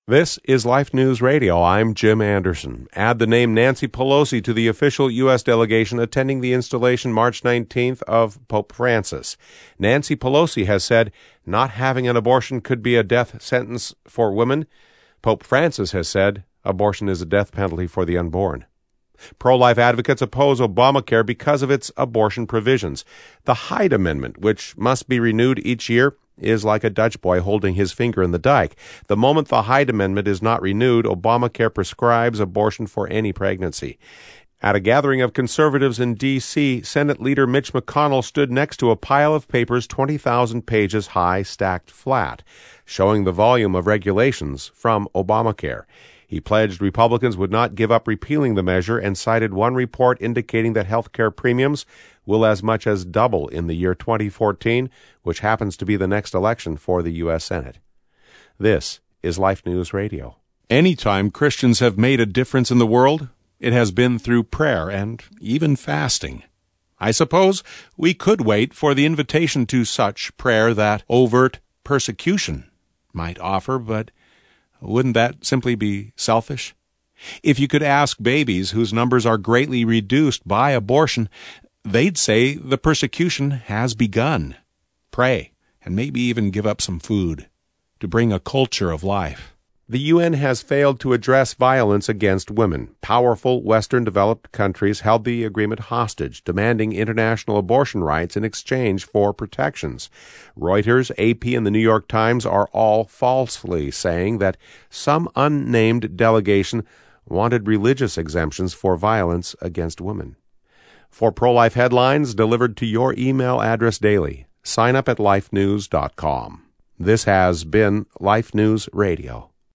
This is Life News Radio. I'm Jim Anderson. Add the name Nancy Pelosi to the official U.S. delegation attending the installation March 19th of Pope Francis. Nancy Pelosi has said not having an abortion could be a death sentence for women. Pope Francis has said abortion is a death penalty for the unborn. Pro-life advocates oppose Obamacare because of its abortion provisions. The Hyde Amendment, which must be renewed each year, is like a Dutch boy holding his finger in the dike. The moment the Hyde Amendment is not renewed, Obamacare prescribes abortion for any pregnancy. At a gathering of conservatives in D.C., Senate Leader Mitch McConnell stood next to a pile of papers 20,000 pages high, stacked flat, showing the volume of regulations from Obamacare. He pledged Republicans would not give up repealing the measure and cited one report indicating that health care premiums will as much as double in the year 2014, which happens to be the next election for the U.S. Senate. This is Life News Radio. Anytime Christians have made a difference in the world, it has been through prayer and even fasting. I suppose we could wait for the invitation to such prayer that overt persecution might offer, but wouldn't that simply be selfish? If you could ask babies whose numbers are greatly reduced by abortion, they'd say the persecution has begun. Pray, and maybe even give up some food to bring a culture of life. The UN has failed to address violence against women. Powerful Western developed countries held the agreement hostage, demanding international abortion rights in exchange for protections. Reuters, AP, and the New York Times are all falsely saying that some unnamed delegation wanted religious exemptions for violence against women. For pro-life headlines delivered to your email address daily, sign up at lifenews.com. This has been Life News Radio.